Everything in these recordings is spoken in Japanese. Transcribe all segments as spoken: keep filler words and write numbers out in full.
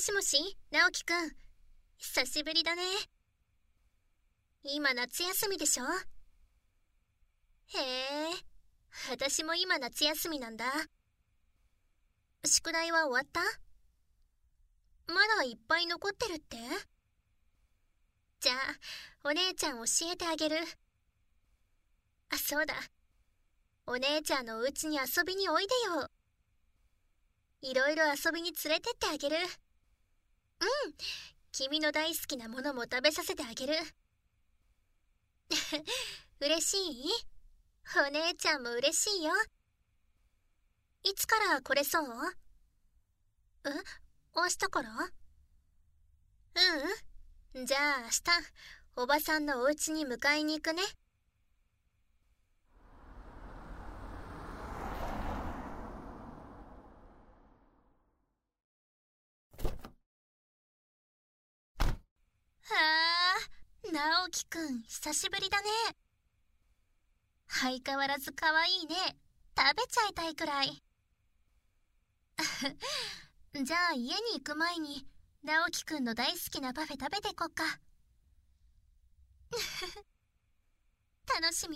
しもし、直樹くん。久しぶりだね。今夏休みでしょ？へえ、私も今夏休みなんだ。宿題は終わった？まだいっぱい残ってるって？じゃあ、お姉ちゃん教えてあげる。あ、そうだ。お姉ちゃんのお家に遊びにおいでよ。いろいろ遊びに連れてってあげる。うん、君の大好きなものも食べさせてあげる。嬉しい？お姉ちゃんも嬉しいよ。いつから来れそう？え？明日から？ううん。じゃあ明日、おばさんのお家に迎えに行くね。はあ、直樹くん、久しぶりだね。相変わらず可愛いね。食べちゃいたいくらい。じゃあ家に行く前に、直樹くんの大好きなパフェ食べてこっか。楽しみ。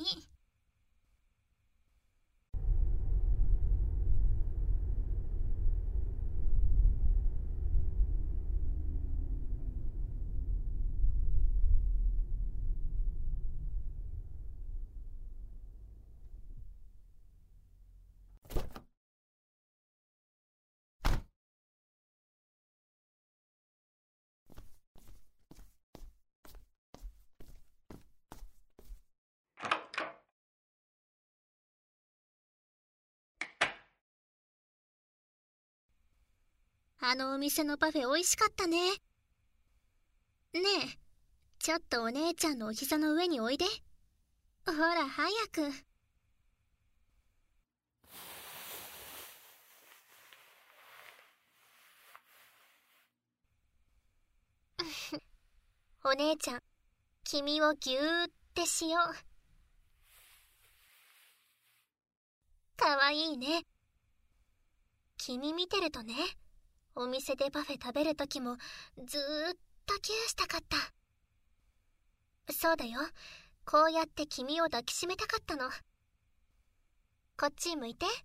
あのお店のパフェ美味しかったね。ねえ、ちょっとお姉ちゃんのお膝の上においで。ほら、早く。お姉ちゃん、君をぎゅーってしよう。かわいいね。君見てるとね、お店でパフェ食べるときもずーっとギューしたかった。そうだよ、こうやって君を抱きしめたかったの。こっち向いて。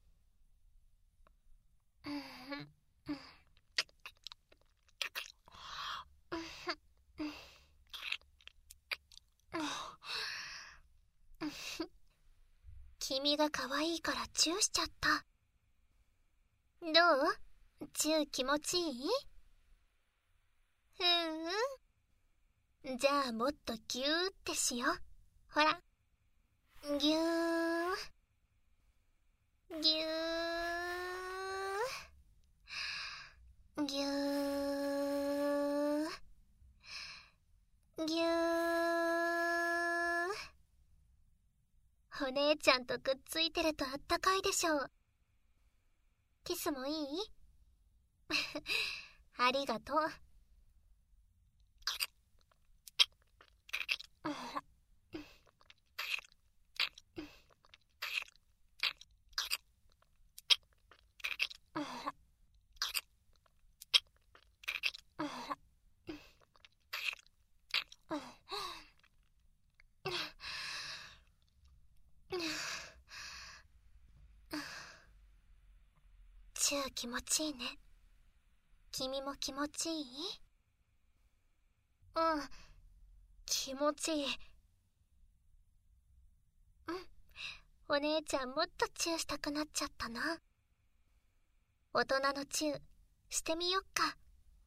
君が可愛いからチューしちゃった。どう？チュー気持ちいい？うんうん。じゃあもっとギューってしよう。ほら。ギュー。ギュー。ギュー。ギュー。お姉ちゃんとくっついてるとあったかいでしょう。キスもいい？ありがとう。チュー気持ちいいね。君も気持ちいい？うん、気持ちいい。うん、お姉ちゃんもっとチューしたくなっちゃったな。大人のチューしてみよっか。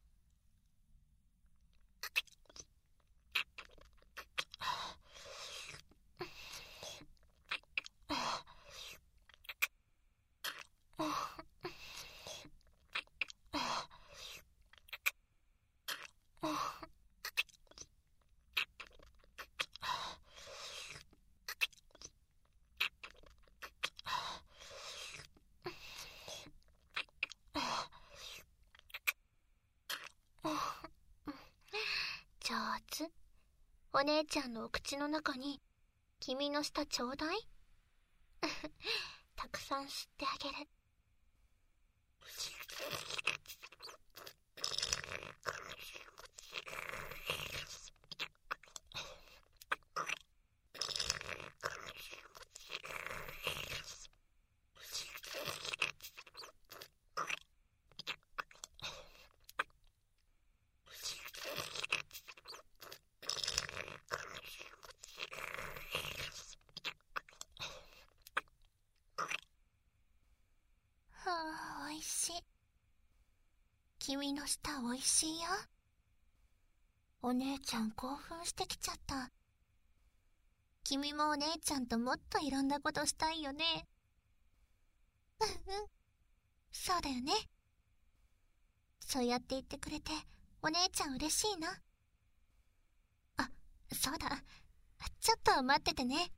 上手。お姉ちゃんのお口の中に君の舌ちょうだい。たくさん吸ってあげる。 おいしい。君の舌おいしいよ。お姉ちゃん興奮してきちゃった。君もお姉ちゃんともっといろんなことしたいよね。うんうん、そうだよね。そうやって言ってくれてお姉ちゃん嬉しいな。あ、そうだ、ちょっと待っててね。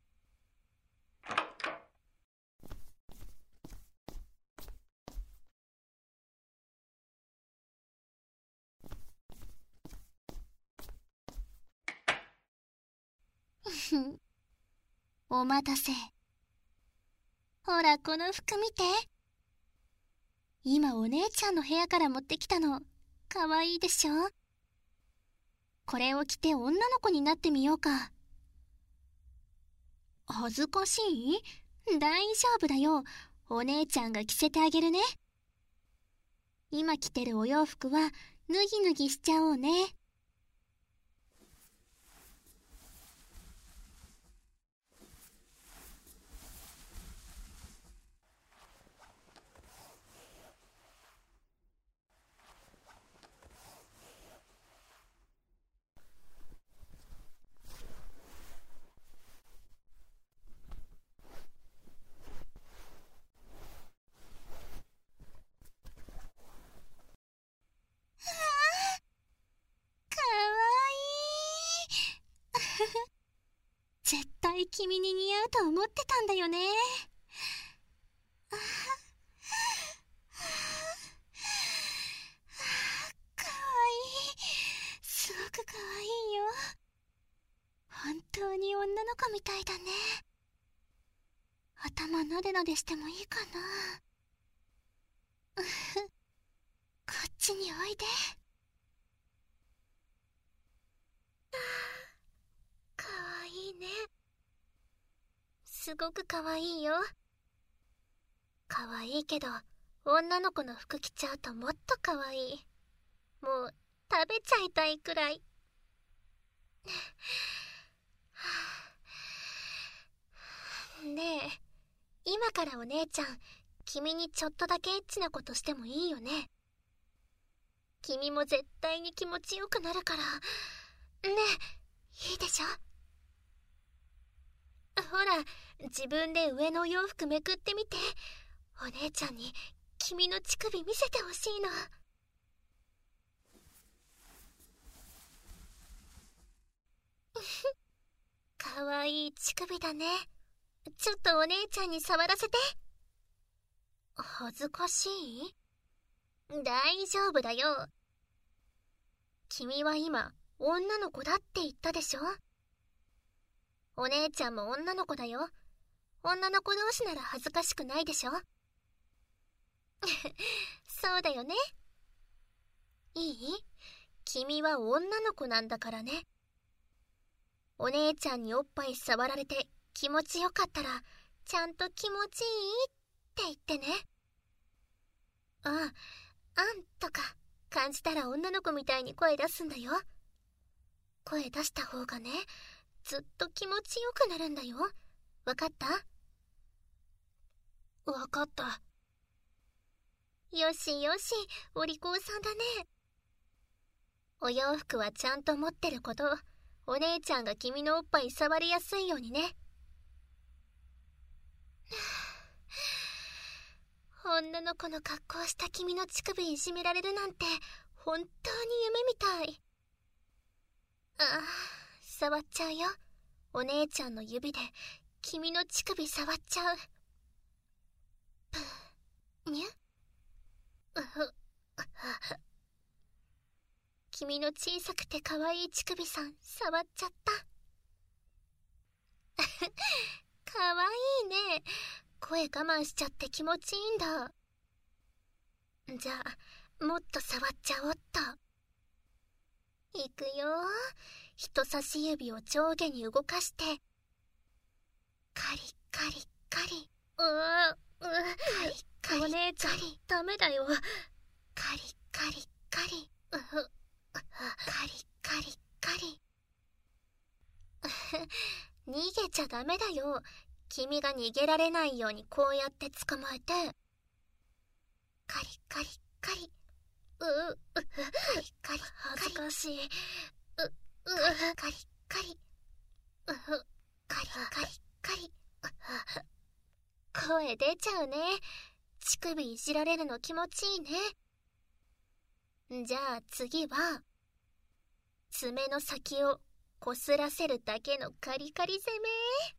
お待たせ。ほらこの服見て。今お姉ちゃんの部屋から持ってきたの。かわいいでしょ。これを着て女の子になってみようか。恥ずかしい？大丈夫だよ。お姉ちゃんが着せてあげるね。今着てるお洋服は脱ぎ脱ぎしちゃおうね。絶対君に似合うと思ってたんだよね。ああ、かわいい。すごくかわいいよ。本当に女の子みたいだね。頭なでなでしてもいいかな。こっちにおいで。かわいいね。すごくかわいいよ。かわいいけど女の子の服着ちゃうともっとかわいい。もう食べちゃいたいくらい。ねえ、今からお姉ちゃん君にちょっとだけエッチなことしてもいいよね。君も絶対に気持ちよくなるから。ねえ、いいでしょ。ほら、自分で上のお洋服めくってみて。お姉ちゃんに君の乳首見せてほしいの。かわいい乳首だね。ちょっとお姉ちゃんに触らせて。恥ずかしい？大丈夫だよ。君は今女の子だって言ったでしょ。お姉ちゃんも女の子だよ。女の子同士なら恥ずかしくないでしょ。そうだよね。いい？君は女の子なんだからね。お姉ちゃんにおっぱい触られて気持ちよかったらちゃんと気持ちいいって言ってね。ああ、あんとか感じたら女の子みたいに声出すんだよ。声出した方がね、ずっと気持ちよくなるんだよ。わかった？わかった。よしよし、お利口さんだね。お洋服はちゃんと持ってること、お姉ちゃんが君のおっぱい触りやすいようにね。女の子の格好した君の乳首いじめられるなんて本当に夢みたい。ああ、触っちゃうよ。お姉ちゃんの指で君の乳首触っちゃう。ぷにゅ君の小さくて可愛い乳首さん触っちゃった。かわいいね。声我慢しちゃって気持ちいいんだ。じゃあもっと触っちゃおっと。いくよ。人差し指を上下に動かして、カリカリカリ。うーうカリカリ。お姉ちゃんダメだよ。カリカリカリ。うカリカリカリ。逃げちゃダメだよ。君が逃げられないようにこうやって捕まえて。カリカリカリ。ううカリカリ。恥ずかしい。ううカリカリ。うカリカリカリ。声出ちゃうね。乳首いじられるの気持ちいいね。じゃあ次は爪の先をこすらせるだけのカリカリ攻め。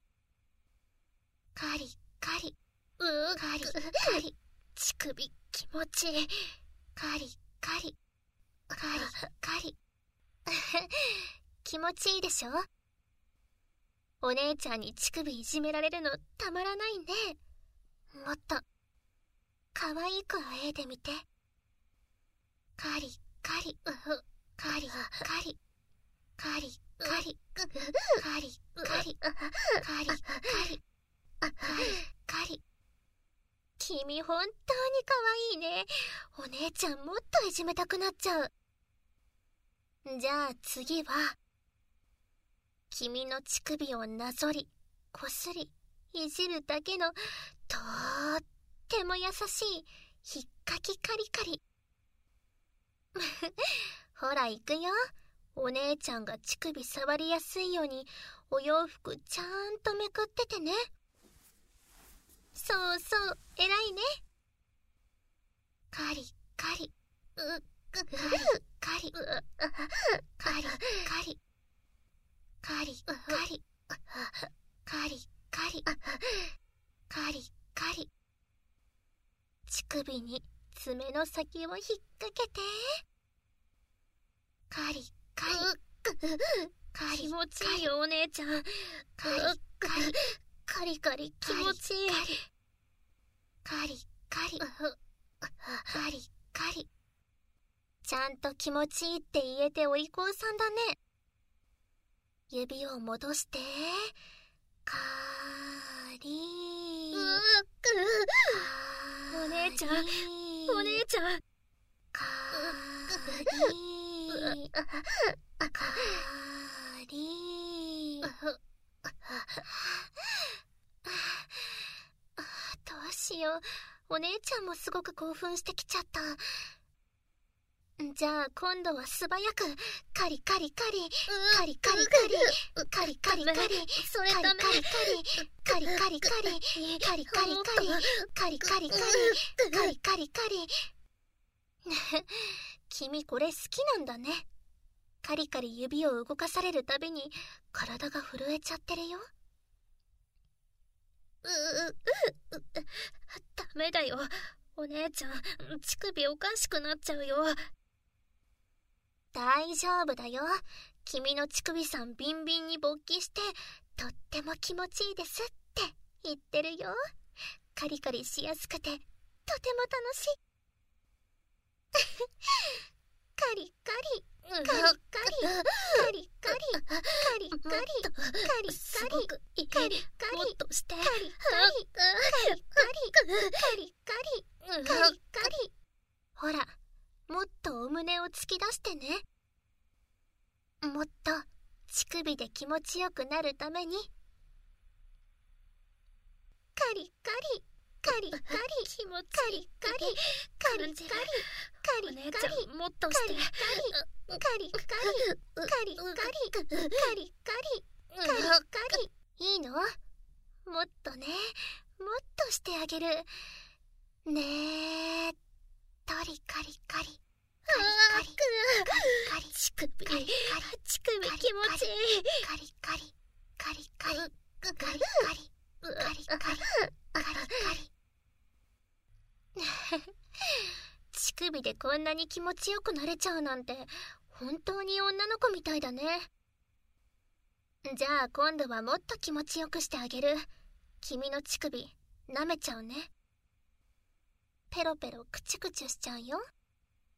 カリカリ。うーカリカリ。乳首気持ちいい。カリカリカリカリ。気持ちいいでしょ。お姉ちゃんに乳首いじめられるのたまらないね。もっと可愛くあえいでみて。カリカリ。うふカリカリカリカリカリカリカリカリカリカリ。君本当に可愛いね。お姉ちゃんもっといじめたくなっちゃう。じゃあ次は君の乳首をなぞりこすりいじるだけのとーっても優しいひっかきカリカリ。ほら行くよ。お姉ちゃんが乳首触りやすいようにお洋服ちゃんとめくっててね。そうそう、偉いね。カリカリ。うカリカリカリカリカリカリカリカリカリカリ。乳首に爪の先を引っ掛けて。カリカリカリ。気持ちいいよお姉ちゃん。カリカリカリカリ気持ちいい。カリカリカリカリ。ちゃんと気持ちいいって言えてお利口さんだね。指を戻して。カリー。お姉ちゃんお姉ちゃん。カリーカリー。どうしよう。お姉ちゃんもすごく興奮してきちゃった。じゃあ今度は素早くカリカリカリカリカリカリカリカリカリそれダメ。カリカリカリカリカリカリカリカリカリカリカリカリカリ。君これ好きなんだね。カリカリ指を動かされるたびに体が震えちゃってるよ。うううダメだよお姉ちゃん。乳首おかしくなっちゃうよ。大丈夫だよ。君の乳首さんビンビンに勃起してとっても気持ちいいですって言ってるよ。カリカリしやすくてとても楽しい。カリカリカリカリカリカリカリカリカリカリカリカリもっとしてカリカリカリカリカリカリカリカリ。ほらもっとお胸を突き出してね。もっと乳首で気持ちよくなるために。カリカリカリカリ気持ちいい。カリカリカリカリカリカリ。お姉ちゃんもっとして。カリカリカリカリカリカリカリカリカリカリ。いいの？もっとね、もっとしてあげるね。トリカリカリカリカリカリ乳首乳首気持ちいい。カリカリカリカリカリカリカリカリカリカリ。乳首でこんなに気持ちよくなれちゃうなんて本当に女の子みたいだね。じゃあ今度はもっと気持ちよくしてあげる。君の乳首舐めちゃうね。ペロペロクチュクチュしちゃうよ。